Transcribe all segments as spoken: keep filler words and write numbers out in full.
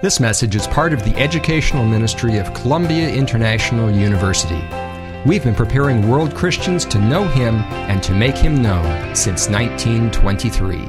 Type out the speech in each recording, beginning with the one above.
This message is part of the educational ministry of Columbia International University. We've been preparing world Christians to know Him and to make Him known since nineteen twenty-three.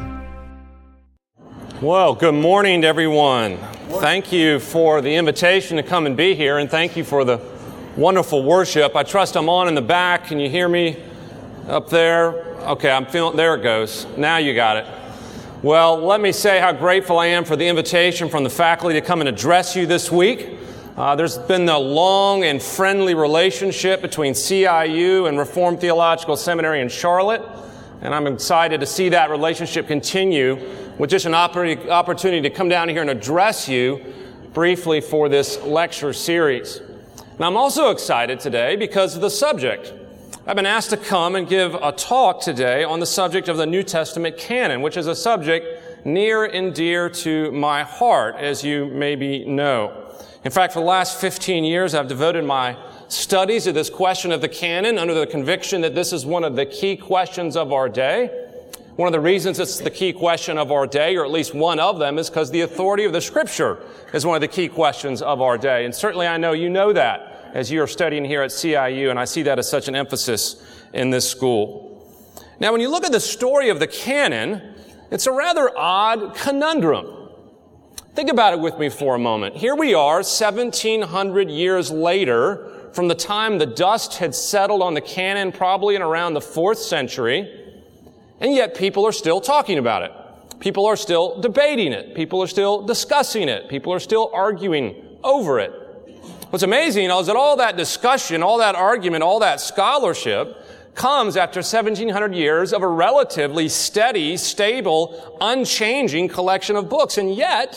Well, good morning to everyone. Thank you for the invitation to come and be here, and thank you for the wonderful worship. I trust I'm on in the back. Can you hear me up there? Okay, I'm feeling, there it goes. Now you got it. Well, let me say how grateful I am for the invitation from the faculty to come and address you this week. Uh, there's been a long and friendly relationship between C I U and Reformed Theological Seminary in Charlotte, and I'm excited to see that relationship continue with just an opportunity to come down here and address you briefly for this lecture series. And I'm also excited today because of the subject. I've been asked to come and give a talk today on the subject of the New Testament canon, which is a subject near and dear to my heart, as you maybe know. In fact, for the last fifteen years, I've devoted my studies to this question of the canon under the conviction that this is one of the key questions of our day. One of the reasons it's the key question of our day, or at least one of them, is because the authority of the Scripture is one of the key questions of our day. And certainly I know you know that as you are studying here at C I U, and I see that as such an emphasis in this school. Now, when you look at the story of the canon, it's a rather odd conundrum. Think about it with me for a moment. Here we are, seventeen hundred years later, from the time the dust had settled on the canon, probably in around the fourth century, and yet people are still talking about it. People are still debating it. People are still discussing it. People are still arguing over it. What's amazing is that all that discussion, all that argument, all that scholarship comes after seventeen hundred years of a relatively steady, stable, unchanging collection of books. And yet,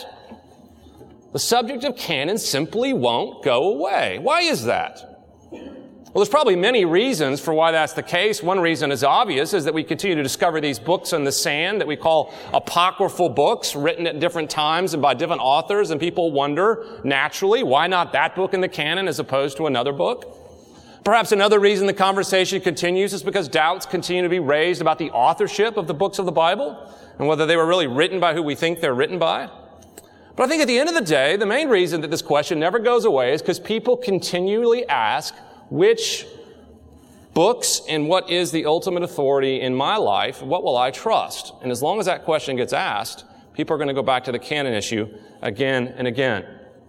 the subject of canon simply won't go away. Why is that? Well, there's probably many reasons for why that's the case. One reason is obvious, is that we continue to discover these books in the sand that we call apocryphal books, written at different times and by different authors, and people wonder, naturally, why not that book in the canon as opposed to another book? Perhaps another reason the conversation continues is because doubts continue to be raised about the authorship of the books of the Bible and whether they were really written by who we think they're written by. But I think at the end of the day, the main reason that this question never goes away is because people continually ask, which books and what is the ultimate authority in my life? What will I trust? And as long as that question gets asked, people are going to go back to the canon issue again and again.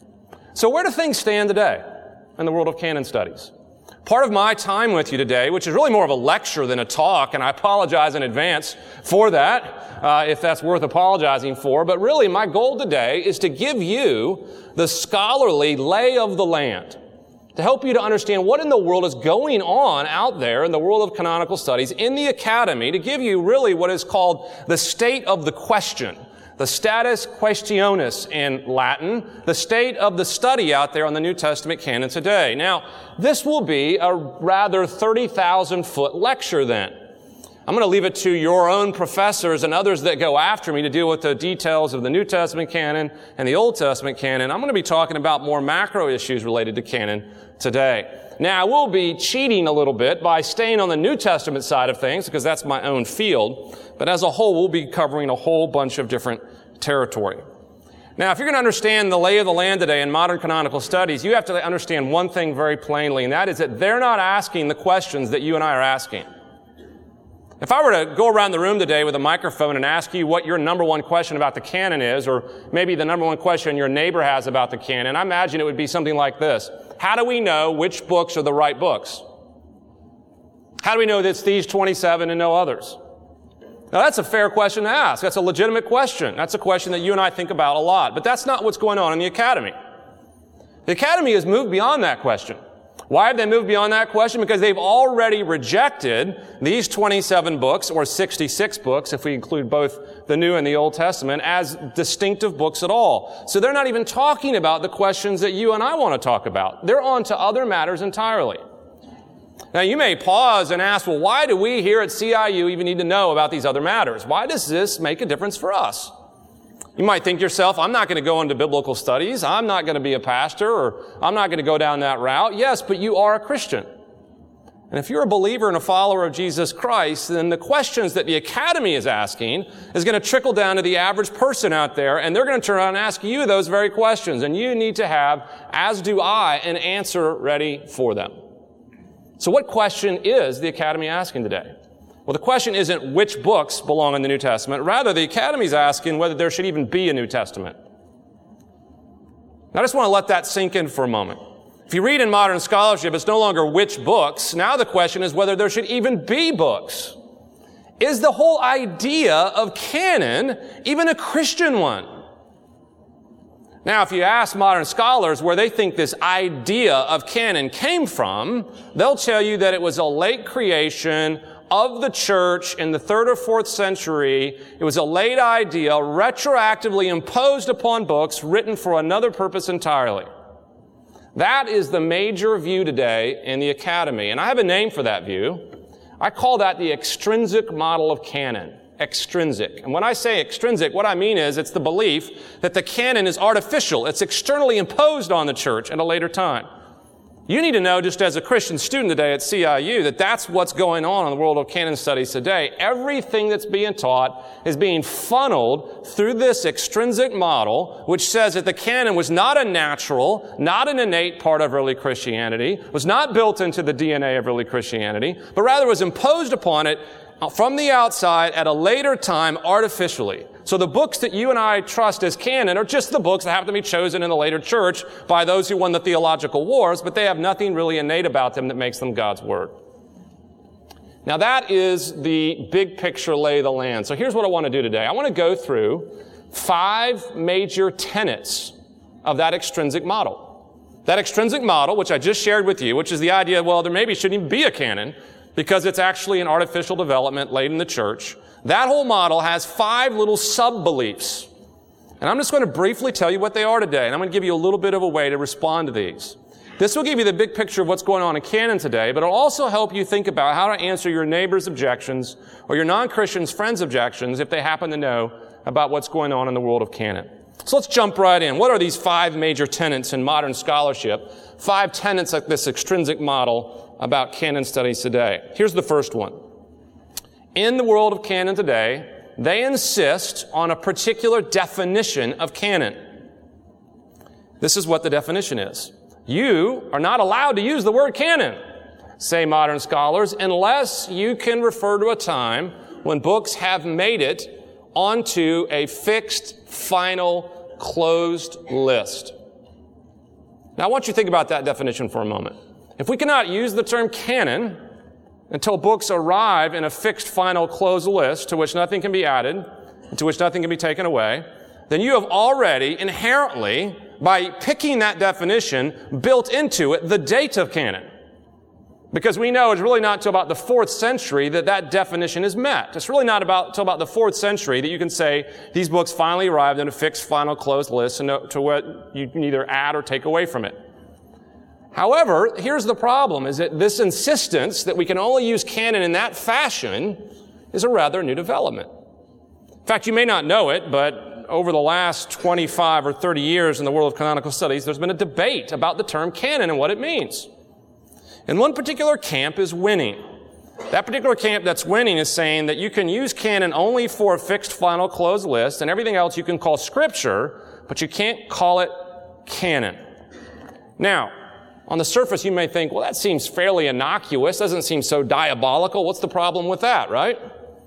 So where do things stand today in the world of canon studies? Part of my time with you today, which is really more of a lecture than a talk, and I apologize in advance for that, uh, if that's worth apologizing for, but really my goal today is to give you the scholarly lay of the land, to help you to understand what in the world is going on out there in the world of canonical studies in the academy, to give you really what is called the state of the question, the status questionis in Latin, the state of the study out there on the New Testament canon today. Now, this will be a rather thirty thousand foot lecture then. I'm going to leave it to your own professors and others that go after me to deal with the details of the New Testament canon and the Old Testament canon. I'm going to be talking about more macro issues related to canon today. Now, I will be cheating a little bit by staying on the New Testament side of things because that's my own field. But as a whole, we'll be covering a whole bunch of different territory. Now, if you're going to understand the lay of the land today in modern canonical studies, you have to understand one thing very plainly, and that is that they're not asking the questions that you and I are asking. If I were to go around the room today with a microphone and ask you what your number one question about the canon is, or maybe the number one question your neighbor has about the canon, I imagine it would be something like this. How do we know which books are the right books? How do we know that it's these twenty-seven and no others? Now, that's a fair question to ask. That's a legitimate question. That's a question that you and I think about a lot. But that's not what's going on in the academy. The academy has moved beyond that question. Why have they moved beyond that question? Because they've already rejected these twenty-seven books, or sixty-six books, if we include both the New and the Old Testament, as distinctive books at all. So they're not even talking about the questions that you and I want to talk about. They're on to other matters entirely. Now, you may pause and ask, well, why do we here at C I U even need to know about these other matters? Why does this make a difference for us? You might think to yourself, I'm not going to go into biblical studies. I'm not going to be a pastor, or I'm not going to go down that route. Yes, but you are a Christian. And if you're a believer and a follower of Jesus Christ, then the questions that the Academy is asking is going to trickle down to the average person out there, and they're going to turn around and ask you those very questions. And you need to have, as do I, an answer ready for them. So what question is the Academy asking today? Well, the question isn't which books belong in the New Testament. Rather, the Academy is asking whether there should even be a New Testament. Now, I just want to let that sink in for a moment. If you read in modern scholarship, it's no longer which books. Now the question is whether there should even be books. Is the whole idea of canon even a Christian one? Now, if you ask modern scholars where they think this idea of canon came from, they'll tell you that it was a late creation of the church in the third or fourth century. It was a late idea retroactively imposed upon books written for another purpose entirely. That is the major view today in the Academy. And I have a name for that view. I call that the extrinsic model of canon. Extrinsic. And when I say extrinsic, what I mean is it's the belief that the canon is artificial. It's externally imposed on the church at a later time. You need to know, just as a Christian student today at C I U, that that's what's going on in the world of canon studies today. Everything that's being taught is being funneled through this extrinsic model, which says that the canon was not a natural, not an innate part of early Christianity, was not built into the D N A of early Christianity, but rather was imposed upon it from the outside at a later time artificially. So the books that you and I trust as canon are just the books that happen to be chosen in the later church by those who won the theological wars, but they have nothing really innate about them that makes them God's Word. Now that is the big picture lay of the land. So here's what I want to do today. I want to go through five major tenets of that extrinsic model. That extrinsic model, which I just shared with you, which is the idea, well, there maybe shouldn't even be a canon because it's actually an artificial development late in the church. That whole model has five little sub-beliefs. And I'm just going to briefly tell you what they are today, and I'm going to give you a little bit of a way to respond to these. This will give you the big picture of what's going on in canon today, but it'll also help you think about how to answer your neighbor's objections or your non-Christian's friend's objections if they happen to know about what's going on in the world of canon. So let's jump right in. What are these five major tenets in modern scholarship? Five tenets of this extrinsic model about canon studies today. Here's the first one. In the world of canon today, they insist on a particular definition of canon. This is what the definition is. You are not allowed to use the word canon, say modern scholars, unless you can refer to a time when books have made it onto a fixed, final, closed list. Now, I want you to think about that definition for a moment. If we cannot use the term canon until books arrive in a fixed, final, closed list to which nothing can be added, to which nothing can be taken away, then you have already inherently, by picking that definition, built into it the date of canon. Because we know it's really not until about the fourth century that that definition is met. It's really not about until about the fourth century that you can say these books finally arrived in a fixed, final, closed list and to what you can either add or take away from it. However, here's the problem, is that this insistence that we can only use canon in that fashion is a rather new development. In fact, you may not know it, but over the last twenty-five or thirty years in the world of canonical studies, there's been a debate about the term canon and what it means. And one particular camp is winning. That particular camp that's winning is saying that you can use canon only for a fixed, final, closed list, and everything else you can call scripture, but you can't call it canon. Now, on the surface, you may think, well, that seems fairly innocuous, doesn't seem so diabolical. What's the problem with that, right?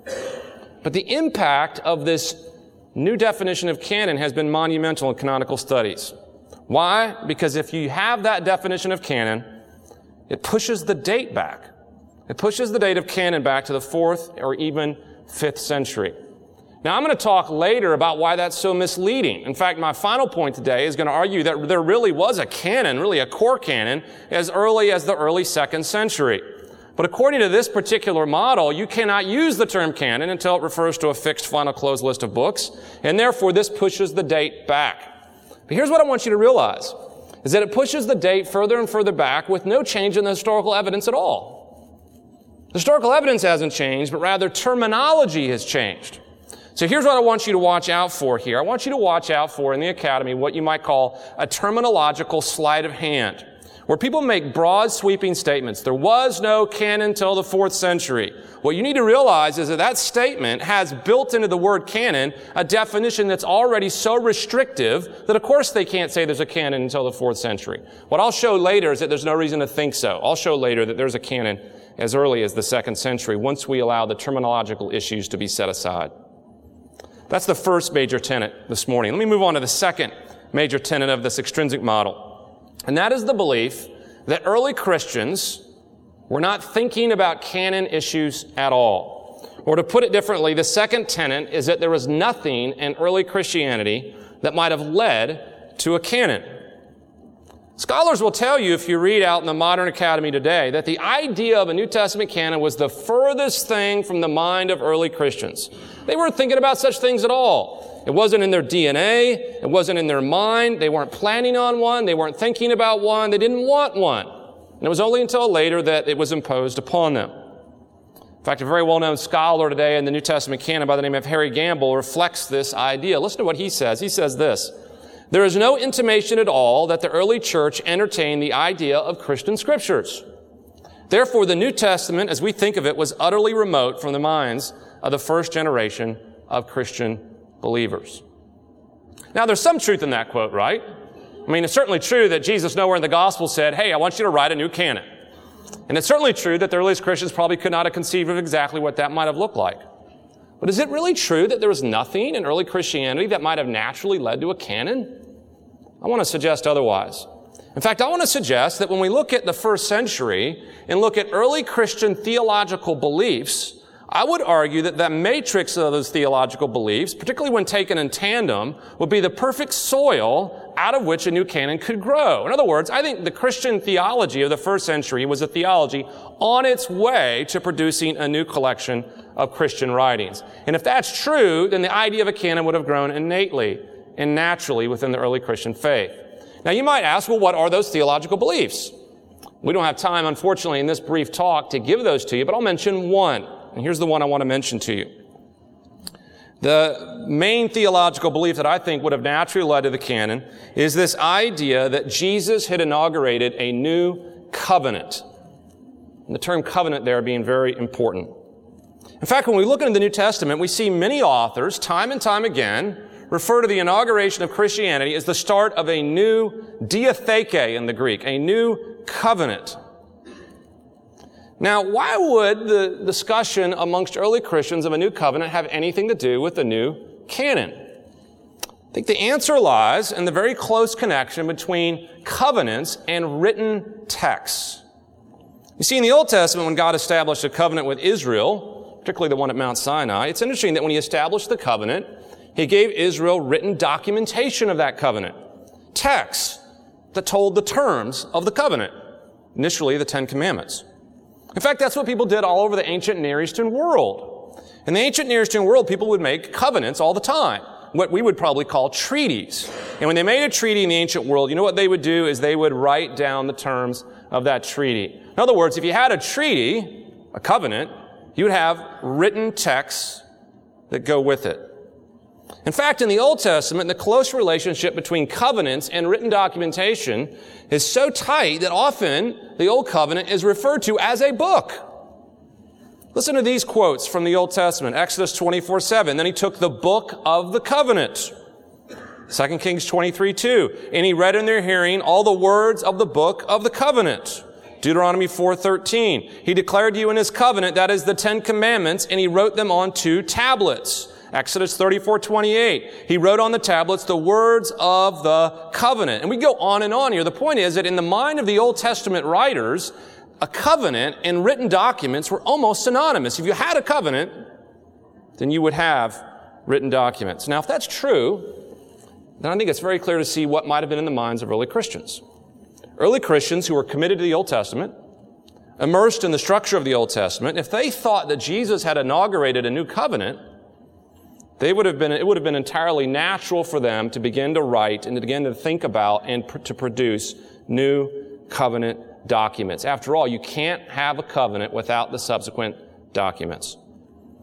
But the impact of this new definition of canon has been monumental in canonical studies. Why? Because if you have that definition of canon, it pushes the date back. It pushes the date of canon back to the fourth or even fifth century. Now, I'm going to talk later about why that's so misleading. In fact, my final point today is going to argue that there really was a canon, really a core canon, as early as the early second century. But according to this particular model, you cannot use the term canon until it refers to a fixed, final, closed list of books, and therefore this pushes the date back. But here's what I want you to realize, is that it pushes the date further and further back with no change in the historical evidence at all. The historical evidence hasn't changed, but rather terminology has changed. So here's what I want you to watch out for here. I want you to watch out for in the Academy what you might call a terminological sleight of hand, where people make broad sweeping statements. There was no canon until the fourth century. What you need to realize is that that statement has built into the word canon a definition that's already so restrictive that of course they can't say there's a canon until the fourth century. What I'll show later is that there's no reason to think so. I'll show later that there's a canon as early as the second century once we allow the terminological issues to be set aside. That's the first major tenet this morning. Let me move on to the second major tenet of this extrinsic model. And that is the belief that early Christians were not thinking about canon issues at all. Or to put it differently, the second tenet is that there was nothing in early Christianity that might have led to a canon. Scholars will tell you, if you read out in the modern academy today, that the idea of a New Testament canon was the furthest thing from the mind of early Christians. They weren't thinking about such things at all. It wasn't in their D N A. It wasn't in their mind. They weren't planning on one. They weren't thinking about one. They didn't want one. And it was only until later that it was imposed upon them. In fact, a very well-known scholar today in the New Testament canon by the name of Harry Gamble reflects this idea. Listen to what he says. He says this: there is no intimation at all that the early church entertained the idea of Christian scriptures. Therefore, the New Testament, as we think of it, was utterly remote from the minds of the first generation of Christian believers. Now, there's some truth in that quote, right? I mean, it's certainly true that Jesus nowhere in the gospel said, hey, I want you to write a new canon. And it's certainly true that the earliest Christians probably could not have conceived of exactly what that might have looked like. But is it really true that there was nothing in early Christianity that might have naturally led to a canon? I want to suggest otherwise. In fact, I want to suggest that when we look at the first century and look at early Christian theological beliefs, I would argue that that matrix of those theological beliefs, particularly when taken in tandem, would be the perfect soil out of which a new canon could grow. In other words, I think the Christian theology of the first century was a theology on its way to producing a new collection of Christian writings. And if that's true, then the idea of a canon would have grown innately and naturally within the early Christian faith. Now you might ask, well, what are those theological beliefs? We don't have time, unfortunately, in this brief talk to give those to you, but I'll mention one. And here's the one I want to mention to you. The main theological belief that I think would have naturally led to the canon is this idea that Jesus had inaugurated a new covenant. And the term covenant there being very important. In fact, when we look into the New Testament, we see many authors, time and time again, refer to the inauguration of Christianity as the start of a new diatheke in the Greek, a new covenant. Now, why would the discussion amongst early Christians of a new covenant have anything to do with the new canon? I think the answer lies in the very close connection between covenants and written texts. You see, in the Old Testament, when God established a covenant with Israel, particularly the one at Mount Sinai, it's interesting that when he established the covenant, he gave Israel written documentation of that covenant, texts that told the terms of the covenant, initially the Ten Commandments. In fact, that's what people did all over the ancient Near Eastern world. In the ancient Near Eastern world, people would make covenants all the time, what we would probably call treaties. And when they made a treaty in the ancient world, you know what they would do is they would write down the terms of that treaty. In other words, if you had a treaty, a covenant, you would have written texts that go with it. In fact, in the Old Testament, the close relationship between covenants and written documentation is so tight that often the Old Covenant is referred to as a book. Listen to these quotes from the Old Testament. Exodus twenty-four seven. Then he took the book of the covenant. Second Kings twenty-three two. And he read in their hearing all the words of the book of the covenant. Deuteronomy four thirteen. He declared to you in his covenant, that is the Ten Commandments, and he wrote them on two tablets. Exodus thirty-four twenty-eight. He wrote on the tablets the words of the covenant. And we go on and on here. The point is that in the mind of the Old Testament writers, a covenant and written documents were almost synonymous. If you had a covenant, then you would have written documents. Now, if that's true, then I think it's very clear to see what might have been in the minds of early Christians. Early Christians who were committed to the Old Testament, immersed in the structure of the Old Testament, if they thought that Jesus had inaugurated a new covenant, They would have been, it would have been entirely natural for them to begin to write and to begin to think about and pr- to produce new covenant documents. After all, you can't have a covenant without the subsequent documents.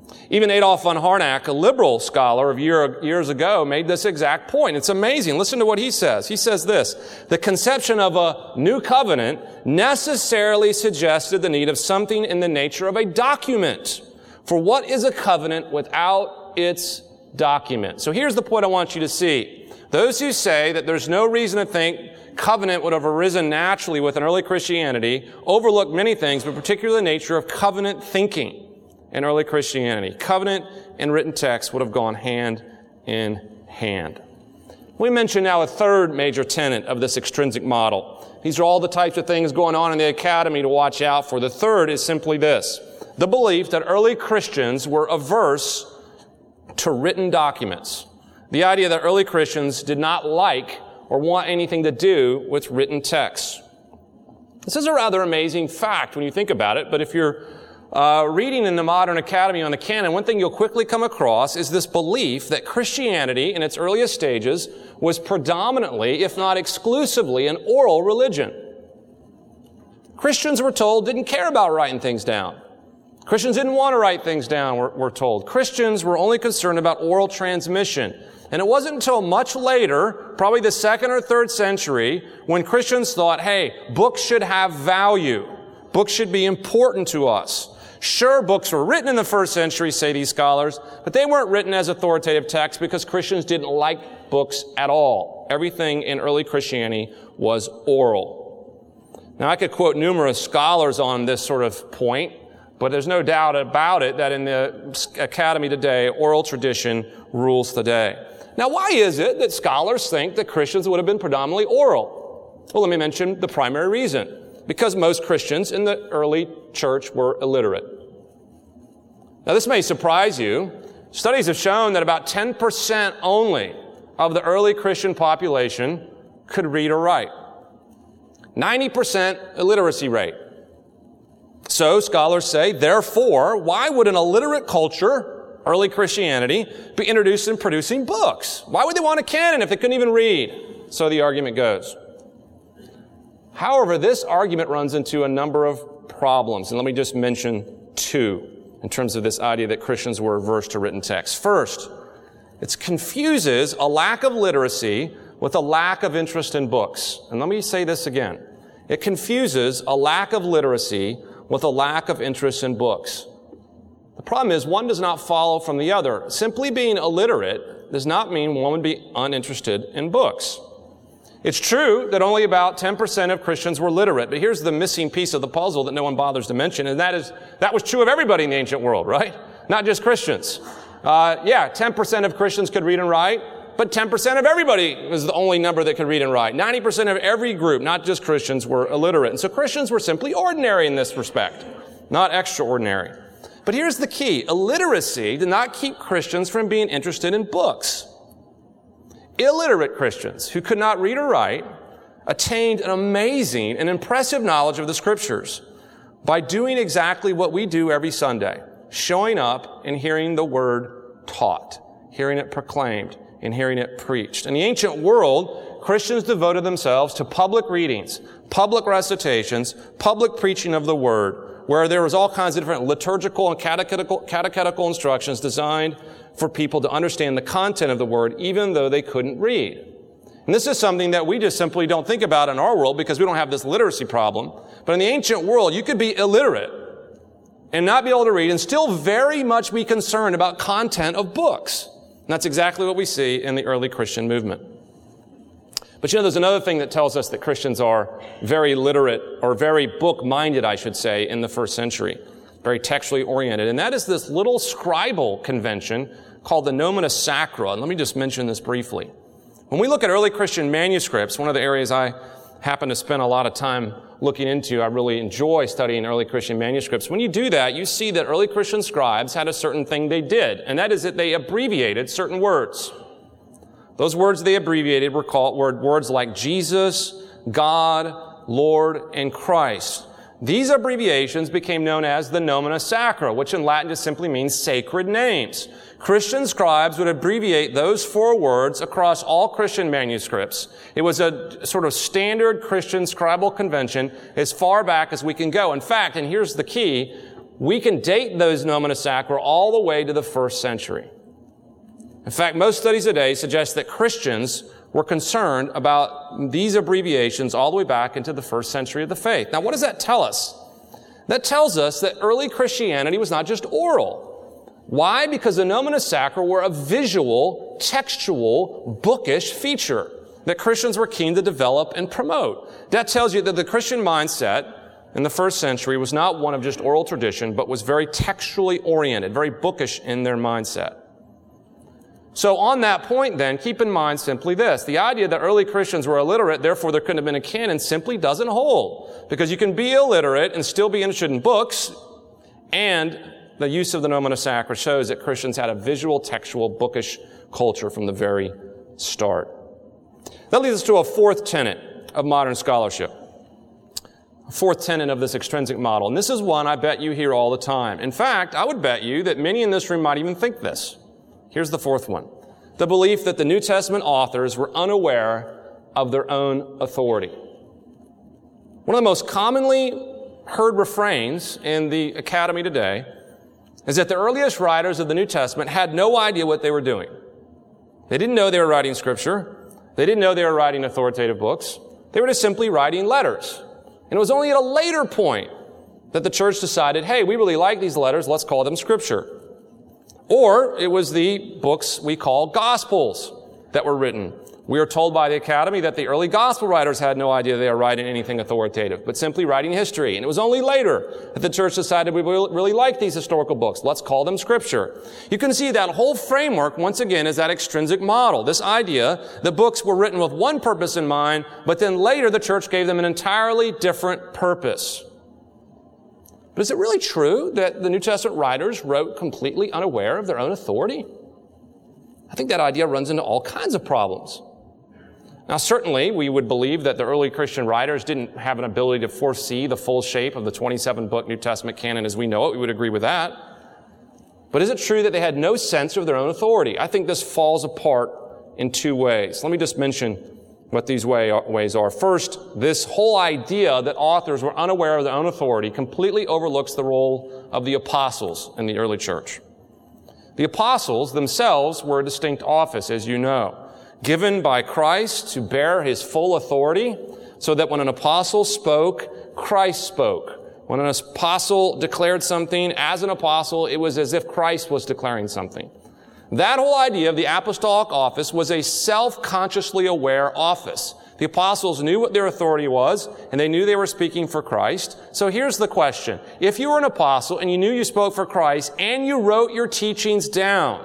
Even Adolf von Harnack, a liberal scholar of year, years ago, made this exact point. It's amazing. Listen to what he says. He says this: the conception of a new covenant necessarily suggested the need of something in the nature of a document. For what is a covenant without its document? So here's the point I want you to see. Those who say that there's no reason to think covenant would have arisen naturally within early Christianity overlook many things, but particularly the nature of covenant thinking in early Christianity. Covenant and written text would have gone hand in hand. We mention now a third major tenet of this extrinsic model. These are all the types of things going on in the academy to watch out for. The third is simply this: the belief that early Christians were averse to written documents. The idea that early Christians did not like or want anything to do with written texts. This is a rather amazing fact when you think about it, but if you're uh, reading in the modern academy on the canon, one thing you'll quickly come across is this belief that Christianity in its earliest stages was predominantly, if not exclusively, an oral religion. Christians, we're told, didn't care about writing things down. Christians didn't want to write things down, we're, we're told. Christians were only concerned about oral transmission. And it wasn't until much later, probably the second or third century, when Christians thought, hey, books should have value. Books should be important to us. Sure, books were written in the first century, say these scholars, but they weren't written as authoritative texts because Christians didn't like books at all. Everything in early Christianity was oral. Now, I could quote numerous scholars on this sort of point, but there's no doubt about it that in the academy today, oral tradition rules the day. Now, why is it that scholars think that Christians would have been predominantly oral? Well, let me mention the primary reason. Because most Christians in the early church were illiterate. Now, this may surprise you. Studies have shown that about ten percent only of the early Christian population could read or write. ninety percent illiteracy rate. So, scholars say, therefore, why would an illiterate culture, early Christianity, be introduced in producing books? Why would they want a canon if they couldn't even read? So the argument goes. However, this argument runs into a number of problems, and let me just mention two in terms of this idea that Christians were averse to written text. First, it confuses a lack of literacy with a lack of interest in books. And let me say this again. It confuses a lack of literacy with a lack of interest in books. The problem is one does not follow from the other. Simply being illiterate does not mean one would be uninterested in books. It's true that only about ten percent of Christians were literate, but here's the missing piece of the puzzle that no one bothers to mention, and that is, that was true of everybody in the ancient world, right? Not just Christians. Uh, yeah, ten percent of Christians could read and write, but ten percent of everybody was the only number that could read and write. ninety percent of every group, not just Christians, were illiterate. And so Christians were simply ordinary in this respect, not extraordinary. But here's the key. Illiteracy did not keep Christians from being interested in books. Illiterate Christians who could not read or write attained an amazing and impressive knowledge of the Scriptures by doing exactly what we do every Sunday, showing up and hearing the Word taught, hearing it proclaimed, and hearing it preached. In the ancient world, Christians devoted themselves to public readings, public recitations, public preaching of the Word, where there was all kinds of different liturgical and catechetical, catechetical instructions designed for people to understand the content of the Word, even though they couldn't read. And this is something that we just simply don't think about in our world because we don't have this literacy problem. But in the ancient world, you could be illiterate and not be able to read and still very much be concerned about content of books. And that's exactly what we see in the early Christian movement. But you know, there's another thing that tells us that Christians are very literate, or very book-minded, I should say, in the first century. Very textually oriented. And that is this little scribal convention called the Nomina Sacra. And let me just mention this briefly. When we look at early Christian manuscripts, one of the areas I happen to spend a lot of time looking into, I really enjoy studying early Christian manuscripts. When you do that, you see that early Christian scribes had a certain thing they did, and that is that they abbreviated certain words. Those words they abbreviated were called were words like Jesus, God, Lord, and Christ. These abbreviations became known as the Nomina Sacra, which in Latin just simply means sacred names. Christian scribes would abbreviate those four words across all Christian manuscripts. It was a sort of standard Christian scribal convention as far back as we can go. In fact, and here's the key, we can date those nomina sacra all the way to the first century. In fact, most studies today suggest that Christians were concerned about these abbreviations all the way back into the first century of the faith. Now, what does that tell us? That tells us that early Christianity was not just oral. Why? Because the nomina sacra were a visual, textual, bookish feature that Christians were keen to develop and promote. That tells you that the Christian mindset in the first century was not one of just oral tradition, but was very textually oriented, very bookish in their mindset. So on that point then, keep in mind simply this. The idea that early Christians were illiterate, therefore there couldn't have been a canon, simply doesn't hold. Because you can be illiterate and still be interested in books, and the use of the nomina sacra shows that Christians had a visual, textual, bookish culture from the very start. That leads us to a fourth tenet of modern scholarship. A fourth tenet of this extrinsic model. And this is one I bet you hear all the time. In fact, I would bet you that many in this room might even think this. Here's the fourth one. The belief that the New Testament authors were unaware of their own authority. One of the most commonly heard refrains in the academy today is that the earliest writers of the New Testament had no idea what they were doing. They didn't know they were writing scripture. They didn't know they were writing authoritative books. They were just simply writing letters. And it was only at a later point that the church decided, hey, we really like these letters, let's call them scripture. Or it was the books we call Gospels that were written. We are told by the Academy that the early Gospel writers had no idea they were writing anything authoritative, but simply writing history. And it was only later that the church decided we really like these historical books. Let's call them Scripture. You can see that whole framework, once again, is that extrinsic model. This idea that books were written with one purpose in mind, but then later the church gave them an entirely different purpose. But is it really true that the New Testament writers wrote completely unaware of their own authority? I think that idea runs into all kinds of problems. Now, certainly, we would believe that the early Christian writers didn't have an ability to foresee the full shape of the twenty-seven book New Testament canon as we know it. We would agree with that. But is it true that they had no sense of their own authority? I think this falls apart in two ways. Let me just mention what these way, ways are. First, this whole idea that authors were unaware of their own authority completely overlooks the role of the apostles in the early church. The apostles themselves were a distinct office, as you know, given by Christ to bear his full authority, so that when an apostle spoke, Christ spoke. When an apostle declared something as an apostle, it was as if Christ was declaring something. That whole idea of the apostolic office was a self-consciously aware office. The apostles knew what their authority was, and they knew they were speaking for Christ. So here's the question. If you were an apostle and you knew you spoke for Christ and you wrote your teachings down,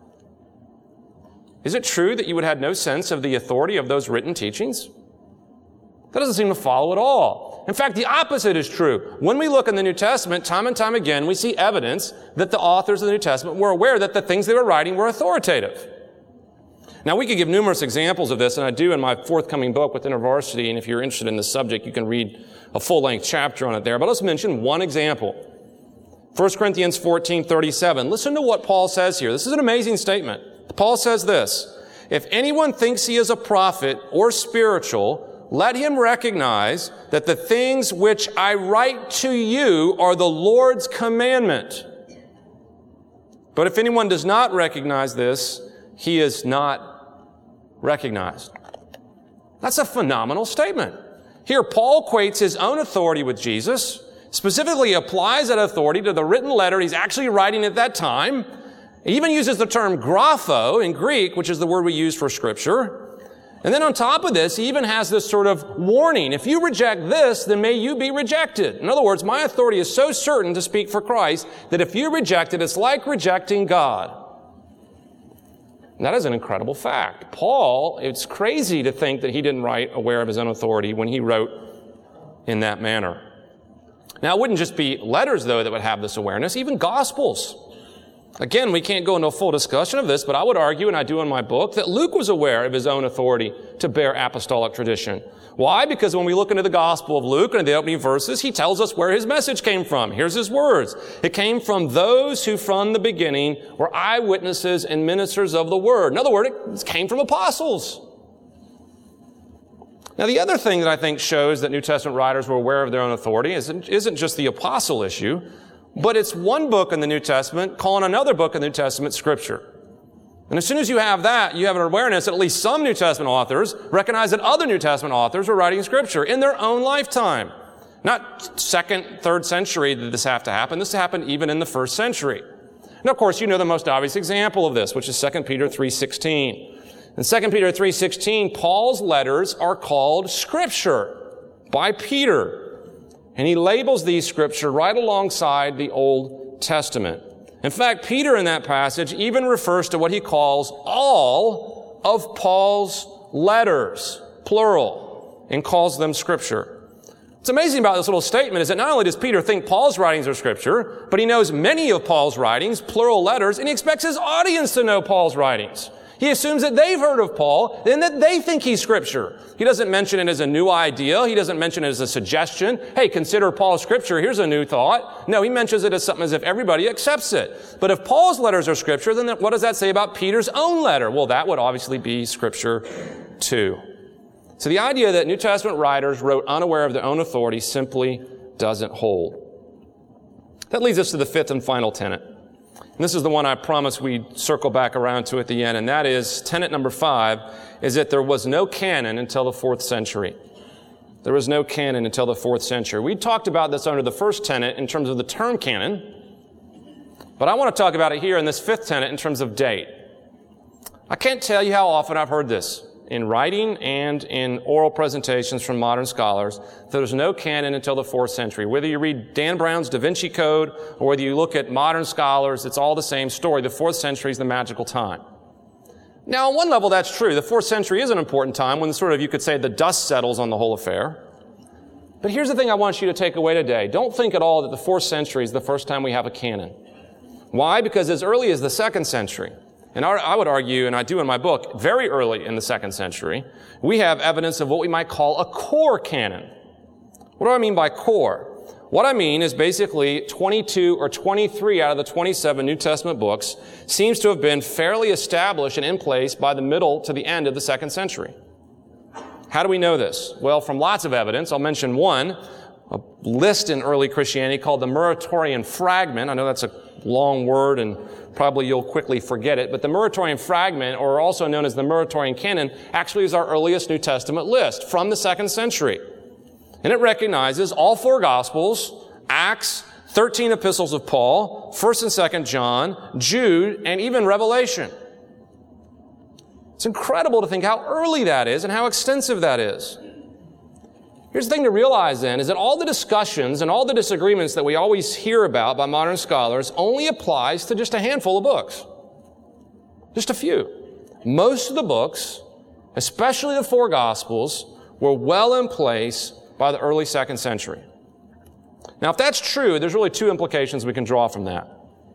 is it true that you would have no sense of the authority of those written teachings? That doesn't seem to follow at all. In fact, the opposite is true. When we look in the New Testament, time and time again, we see evidence that the authors of the New Testament were aware that the things they were writing were authoritative. Now, we could give numerous examples of this, and I do in my forthcoming book with InterVarsity, and if you're interested in this subject, you can read a full-length chapter on it there. But let's mention one example. First Corinthians fourteen thirty-seven. Listen to what Paul says here. This is an amazing statement. Paul says this, if anyone thinks he is a prophet or spiritual, let him recognize that the things which I write to you are the Lord's commandment. But if anyone does not recognize this, he is not recognized. That's a phenomenal statement. Here, Paul equates his own authority with Jesus, specifically applies that authority to the written letter he's actually writing at that time. He even uses the term grapho in Greek, which is the word we use for Scripture. And then on top of this, he even has this sort of warning. If you reject this, then may you be rejected. In other words, my authority is so certain to speak for Christ that if you reject it, it's like rejecting God. And that is an incredible fact. Paul, it's crazy to think that he didn't write aware of his own authority when he wrote in that manner. Now, it wouldn't just be letters, though, that would have this awareness, even Gospels. Again, we can't go into a full discussion of this, but I would argue, and I do in my book, that Luke was aware of his own authority to bear apostolic tradition. Why? Because when we look into the Gospel of Luke and in the opening verses, he tells us where his message came from. Here's his words. It came from those who from the beginning were eyewitnesses and ministers of the word. In other words, it came from apostles. Now, the other thing that I think shows that New Testament writers were aware of their own authority isn't, isn't just the apostle issue. but it's one book in the New Testament calling another book in the New Testament Scripture. And as soon as you have that, you have an awareness that at least some New Testament authors recognize that other New Testament authors were writing Scripture in their own lifetime. Not second, third century did this have to happen. This happened even in the first century. And of course, you know the most obvious example of this, which is Second Peter three sixteen. In Second Peter three sixteen, Paul's letters are called Scripture by Peter. And he labels these Scripture right alongside the Old Testament. In fact, Peter in that passage even refers to what he calls all of Paul's letters, plural, and calls them Scripture. What's amazing about this little statement is that not only does Peter think Paul's writings are Scripture, but he knows many of Paul's writings, plural letters, and he expects his audience to know Paul's writings. He assumes that they've heard of Paul and that they think he's Scripture. He doesn't mention it as a new idea. He doesn't mention it as a suggestion. Hey, consider Paul's Scripture. Here's a new thought. No, he mentions it as something as if everybody accepts it. But if Paul's letters are Scripture, then what does that say about Peter's own letter? Well, that would obviously be Scripture too. So the idea that New Testament writers wrote unaware of their own authority simply doesn't hold. That leads us to the fifth and final tenet. And this is the one I promised we'd circle back around to at the end, and that is tenet number five, is that there was no canon until the fourth century. There was no canon until the fourth century. We talked about this under the first tenet in terms of the term canon, but I want to talk about it here in this fifth tenet in terms of date. I can't tell you how often I've heard this in writing and in oral presentations from modern scholars, that there's no canon until the fourth century. Whether you read Dan Brown's Da Vinci Code or whether you look at modern scholars, it's all the same story. The fourth century is the magical time. Now, on one level, that's true. The fourth century is an important time when sort of, you could say, the dust settles on the whole affair. But here's the thing I want you to take away today. Don't think at all that the fourth century is the first time we have a canon. Why? Because as early as the second century, and I would argue, and I do in my book, very early in the second century, we have evidence of what we might call a core canon. What do I mean by core? What I mean is basically twenty-two or twenty-three out of the twenty-seven New Testament books seems to have been fairly established and in place by the middle to the end of the second century. How do we know this? Well, from lots of evidence. I'll mention one, a list in early Christianity called the Muratorian Fragment. I know that's a long word and probably you'll quickly forget it, but the Muratorian Fragment, or also known as the Muratorian Canon, actually is our earliest New Testament list from the second century. And it recognizes all four Gospels, Acts, thirteen epistles of Paul, First and Second John, Jude, and even Revelation. It's incredible to think how early that is and how extensive that is. Here's the thing to realize then, is that all the discussions and all the disagreements that we always hear about by modern scholars only applies to just a handful of books. Just a few. Most of the books, especially the four Gospels, were well in place by the early second century. Now, if that's true, there's really two implications we can draw from that.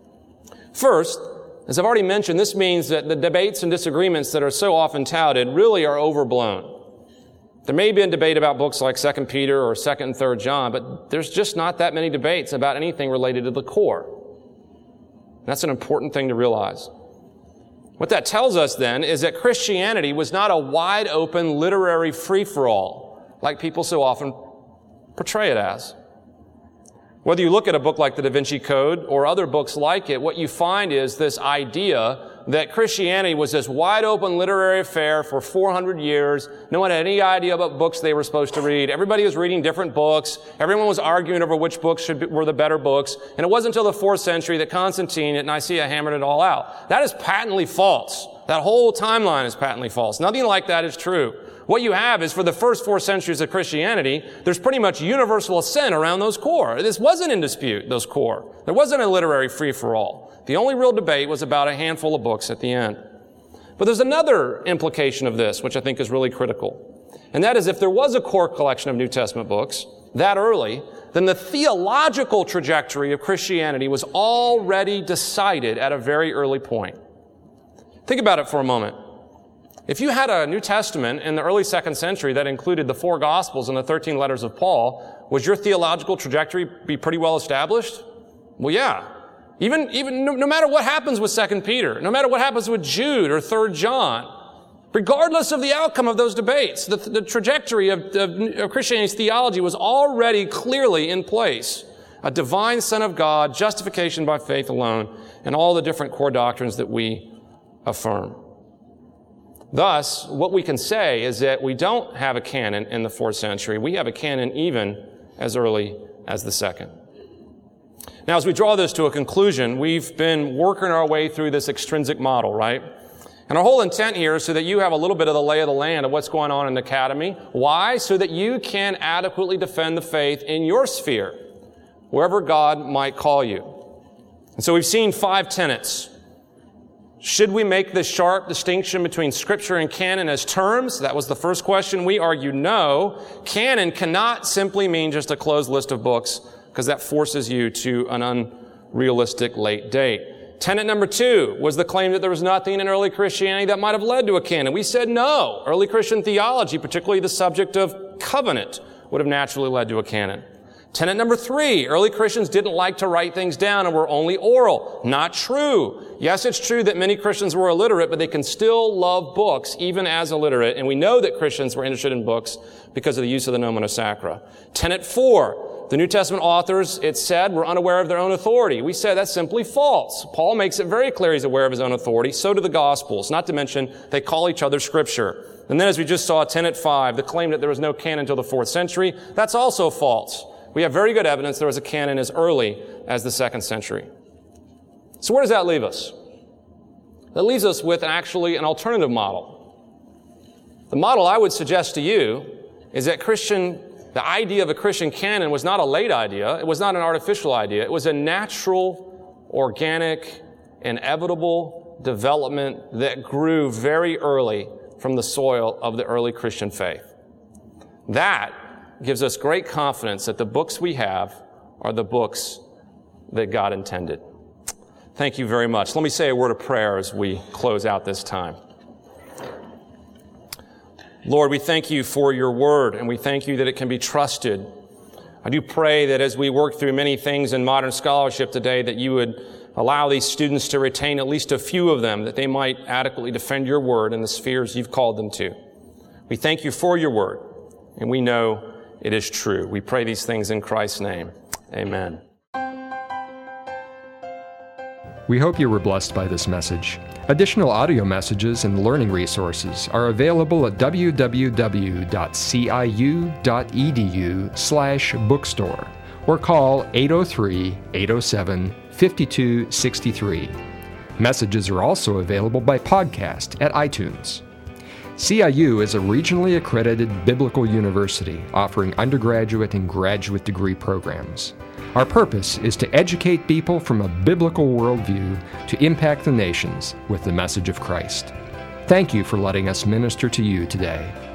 First, as I've already mentioned, this means that the debates and disagreements that are so often touted really are overblown. There may be a debate about books like Second Peter or Second and Third John, but there's just not that many debates about anything related to the core. That's an important thing to realize. What that tells us then is that Christianity was not a wide open literary free-for-all, like people so often portray it as. Whether you look at a book like the Da Vinci Code or other books like it, what you find is this idea that Christianity was this wide open literary affair for four hundred years. No one had any idea what books they were supposed to read. Everybody was reading different books. Everyone was arguing over which books should be, were the better books. And it wasn't until the fourth century that Constantine at Nicaea hammered it all out. That is patently false. That whole timeline is patently false. Nothing like that is true. What you have is for the first four centuries of Christianity, there's pretty much universal assent around those core. This wasn't in dispute, those core. There wasn't a literary free-for-all. The only real debate was about a handful of books at the end. But there's another implication of this, which I think is really critical. And that is if there was a core collection of New Testament books that early, then the theological trajectory of Christianity was already decided at a very early point. Think about it for a moment. If you had a New Testament in the early second century that included the four Gospels and the thirteen letters of Paul, would your theological trajectory be pretty well established? Well, yeah. Even, even no, no matter what happens with Second Peter, no matter what happens with Jude or Third John, regardless of the outcome of those debates, the, the trajectory of, of, of Christianity's theology was already clearly in place. a divine Son of God, justification by faith alone, and all the different core doctrines that we affirm. Thus, what we can say is that we don't have a canon in the fourth century. We have a canon even as early as the second. Now, as we draw this to a conclusion, we've been working our way through this extrinsic model, right? And our whole intent here is so that you have a little bit of the lay of the land of what's going on in the academy. Why? So that you can adequately defend the faith in your sphere, wherever God might call you. And so we've seen five tenets. Should we make this sharp distinction between Scripture and canon as terms? That was the first question. We argue no. Canon cannot simply mean just a closed list of books, because that forces you to an unrealistic late date. Tenet number two was the claim that there was nothing in early Christianity that might have led to a canon. We said no. Early Christian theology, particularly the subject of covenant, would have naturally led to a canon. Tenet number three, early Christians didn't like to write things down and were only oral. Not true. Yes, it's true that many Christians were illiterate, but they can still love books even as illiterate. And we know that Christians were interested in books because of the use of the Nomina Sacra. Tenet four, the New Testament authors, it said, were unaware of their own authority. We said that's simply false. Paul makes it very clear he's aware of his own authority. So do the Gospels. Not to mention, they call each other Scripture. And then as we just saw, Tenet five, the claim that there was no canon until the fourth century, that's also false. We have very good evidence there was a canon as early as the second century. So where does that leave us? That leaves us with actually an alternative model. The model I would suggest to you is that Christian, the idea of a Christian canon was not a late idea. It was not an artificial idea. It was a natural, organic, inevitable development that grew very early from the soil of the early Christian faith. That gives us great confidence that the books we have are the books that God intended. Thank you very much. Let me say a word of prayer as we close out this time. Lord, we thank you for your word, and we thank you that it can be trusted. I do pray that as we work through many things in modern scholarship today, that you would allow these students to retain at least a few of them, that they might adequately defend your word in the spheres you've called them to. We thank you for your word, and we know it is true. We pray these things in Christ's name. Amen. We hope you were blessed by this message. Additional audio messages and learning resources are available at w w w dot c i u dot e d u slash bookstore or call eight oh three, eight oh seven, five two six three. Messages are also available by podcast at iTunes. C I U is a regionally accredited biblical university offering undergraduate and graduate degree programs. Our purpose is to educate people from a biblical worldview to impact the nations with the message of Christ. Thank you for letting us minister to you today.